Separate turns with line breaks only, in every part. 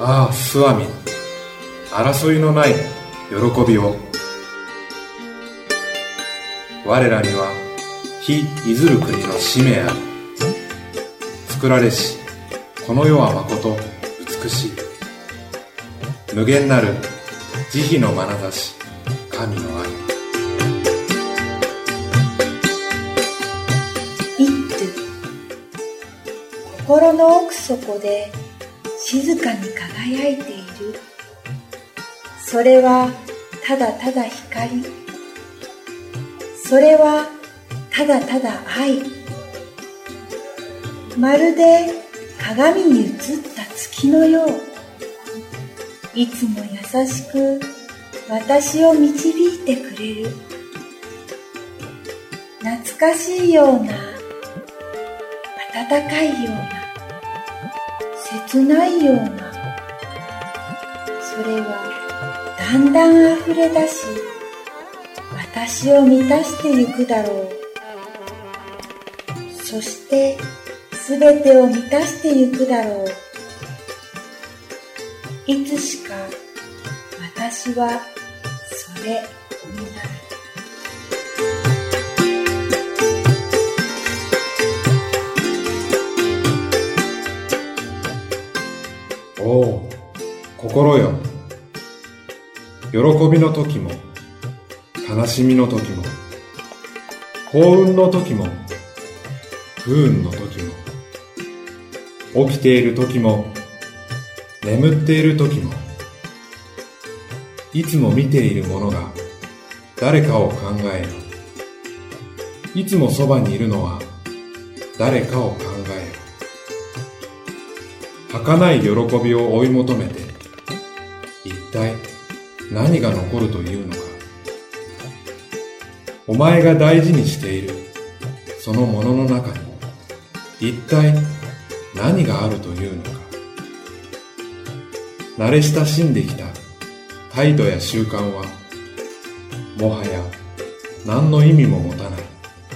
ああ、スワミ、争いのない喜びを。我らには非いずる国の使命あり。作られしこの世はまこと美しい。無限なる慈悲の眼差し、神の愛。
一句。心の奥底で静かに輝いている。それはただただ光。それはただただ愛。まるで鏡に映った月のよう。いつも優しく私を導いてくれる。懐かしいような、温かいような、切ないような。それはだんだん溢れ出し、私を満たしてゆくだろう。そしてすべてを満たしてゆくだろう。いつしか私はそれになる。
おお、心よ。喜びの時も悲しみの時も、幸運の時も不運の時も、起きている時も眠っている時も、いつも見ているものが誰かを考える。いつもそばにいるのは誰かを考える。儚い喜びを追い求めて、一体何が残るというのか。お前が大事にしているそのものの中に一体何があるというのか。慣れ親しんできた態度や習慣はもはや何の意味も持たない。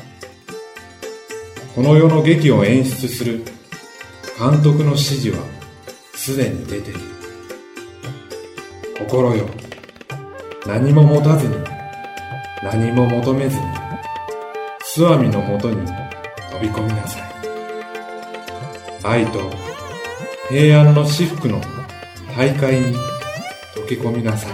この世の劇を演出する監督の指示はすでに出ている。心よ、何も持たずに何も求めずにスワミのもとに飛び込みなさい。愛と平安の至福の大海に溶け込みなさい。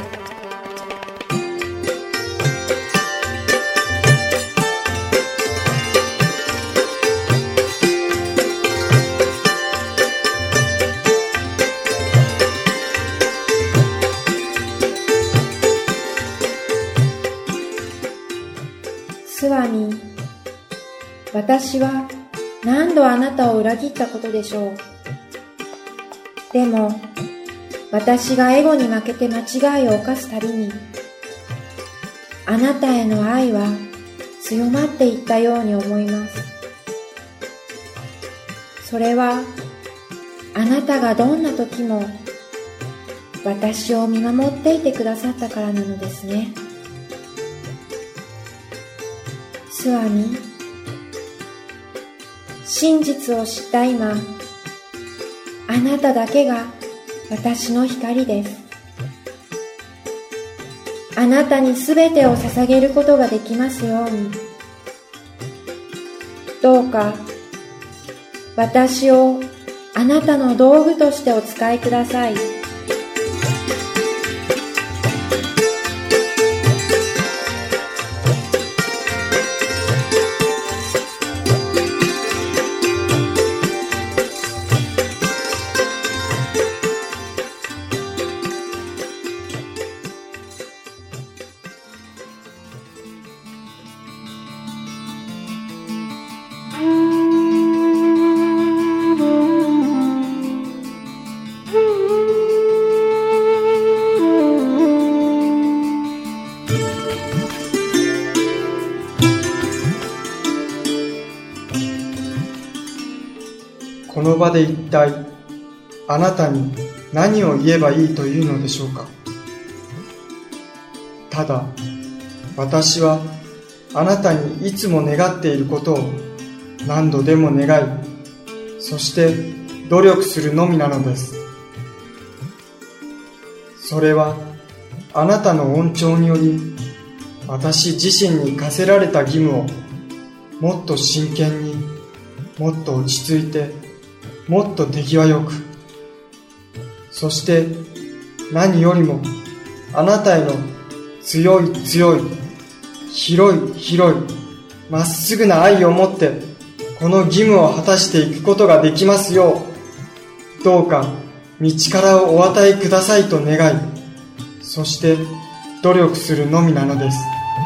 スワミ、私は何度あなたを裏切ったことでしょう。でも私がエゴに負けて間違いを犯すたびに、あなたへの愛は強まっていったように思います。それはあなたがどんな時も私を見守っていてくださったからなのですね。スワミ、真実を知った今、あなただけが私の光です。あなたにすべてを捧げることができますように。どうか私をあなたの道具としてお使いください。
この場で一体あなたに何を言えばいいというのでしょうか。ただ私はあなたにいつも願っていることを何度でも願い、そして努力するのみなのです。 それはあなたの恩寵により、私自身に課せられた義務をもっと真剣に、もっと落ち着いて、もっと手際よく、そして何よりもあなたへの強い強い、広い広い、まっすぐな愛を持ってこの義務を果たしていくことができますよう、どうか道からをお与えくださいと願い、そして努力するのみなのです。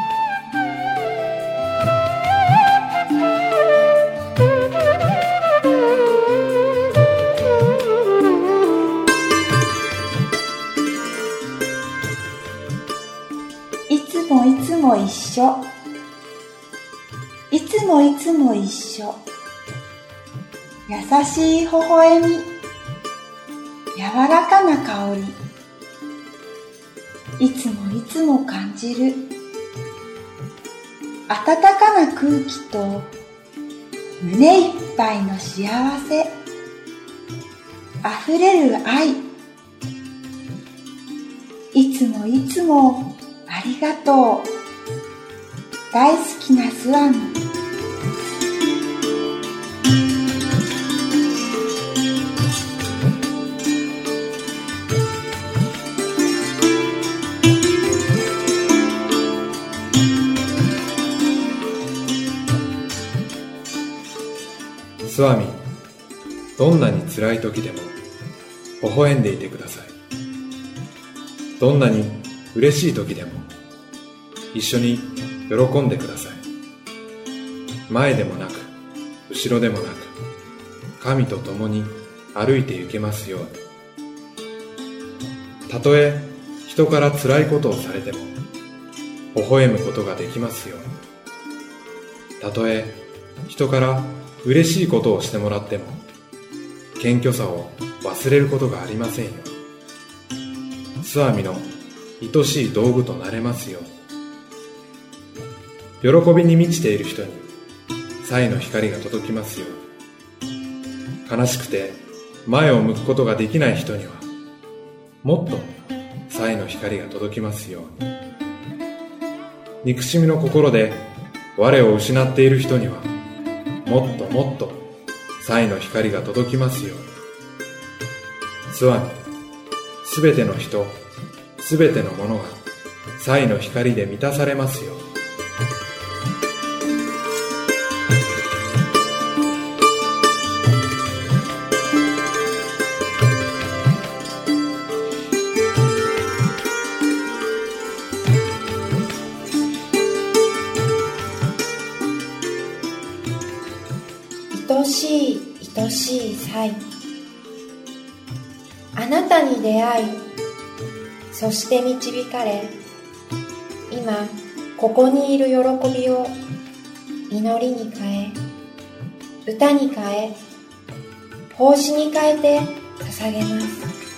いつもいつも一緒。いつもいつも一緒。優しい微笑み。柔らかな香り。いつもいつも感じる。温かな空気と胸いっぱいの幸せ。溢れる愛。いつもいつもありがとう。大好きなスワミ。
スワミ、どんなに辛い時でも微笑んでいてください。どんなに嬉しい時でも一緒に喜んでください。前でもなく後ろでもなく、神と共に歩いて行けますように。たとえ人から辛いことをされても微笑むことができますように。たとえ人から嬉しいことをしてもらっても謙虚さを忘れることがありませんよ。スワミの愛しい道具となれますように。喜びに満ちている人に彩の光が届きますように。悲しくて前を向くことができない人にはもっと彩の光が届きますように。憎しみの心で我を失っている人にはもっともっと彩の光が届きますように。スワミ、すべての人、すべてのものが彩の光で満たされますように。
愛しい愛しい彩。あなたに出会い、そして導かれ、今ここにいる喜びを祈りに変え、歌に変え、奉仕に変えて捧げます。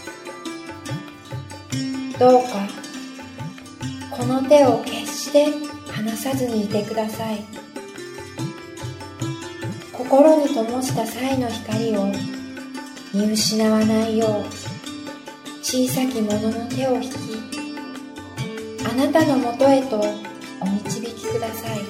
どうかこの手を決して離さずにいてください。心に灯した彩の光を見失わないよう、小さき者の手を引き、あなたのもとへとお導きください。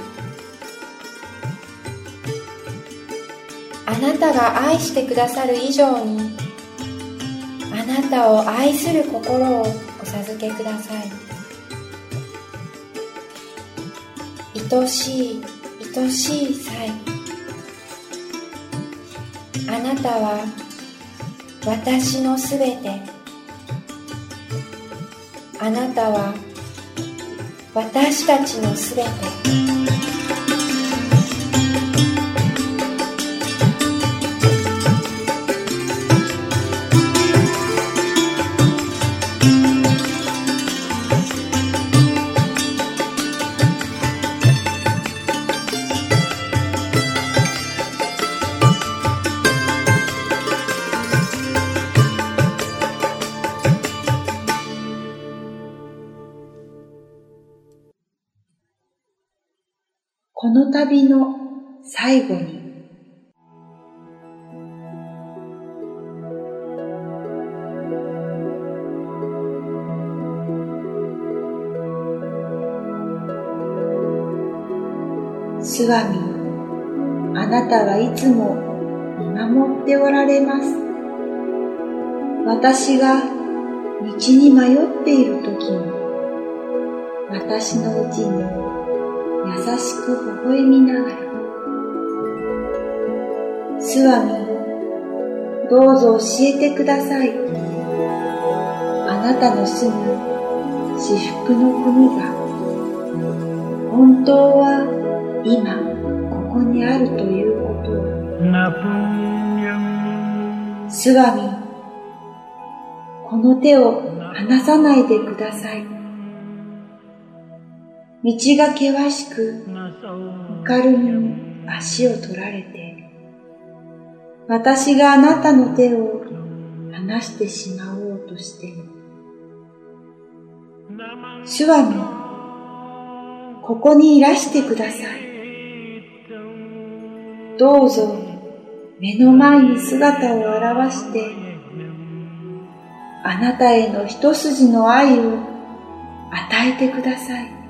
あなたが愛してくださる以上に、あなたを愛する心をお授けください。愛しい愛しい彩。あなたは私のすべて。あなたは私たちのすべて。
この旅の最後に、 スワミ、あなたはいつも見守っておられます。私が道に迷っているときに、私のうちに優しく微笑みながら、スワミ、どうぞ教えてください。あなたの住む至福の国が、本当は今ここにあるということを。スワミ、この手を離さないでください。道が険しく、ぬかるみに足を取られて、私があなたの手を離してしまおうとしても、スワミ、ここにいらしてください。どうぞ目の前に姿を現して、あなたへの一筋の愛を与えてください。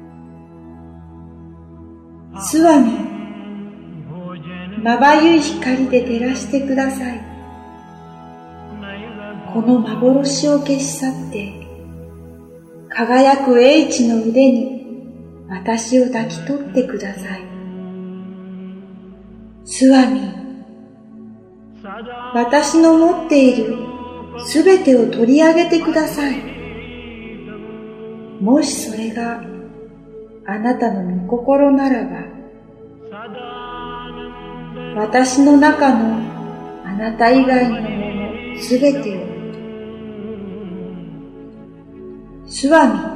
スワミ、まばゆい光で照らしてください。この幻を消し去って、輝く英知の腕に私を抱き取ってください。スワミ、私の持っているすべてを取り上げてください。もしそれがあなたの御心ならば、私の中のあなた以外のものすべてを。スワミ、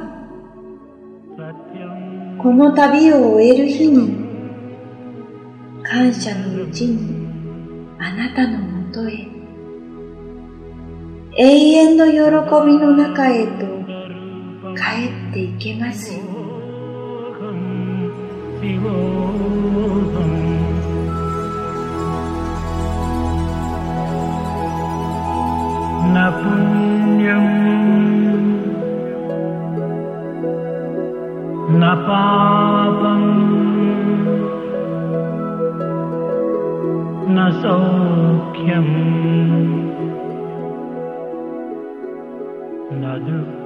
この旅を終える日に、感謝のうちにあなたのもとへ、永遠の喜びの中へと帰っていけますよ。
なぷんにゃんなぱぱんなそうきゃんなど